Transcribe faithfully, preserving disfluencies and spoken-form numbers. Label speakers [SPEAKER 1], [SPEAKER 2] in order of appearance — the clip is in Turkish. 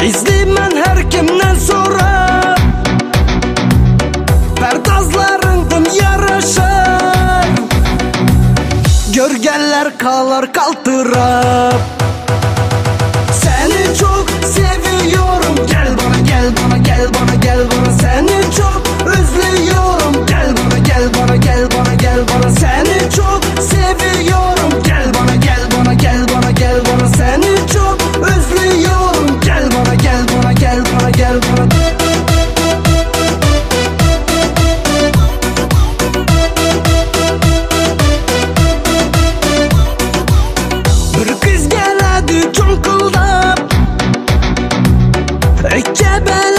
[SPEAKER 1] İzleymen her kimden sonra perdazlarındım yarışır. Görgeller kalar kaltırıp. Seni çok seviyorum, gel bana gel bana gel bana gel bana. Seni çok özlüyorum, gel bana gel bana gel bana gel bana. Seni çok seviyorum, gel bana gel bana gel bana gel bana. Seni çok özlüyorum, gel bana gel bana gel bana gel bana. Bir kız geledi çonkıldap, İki bel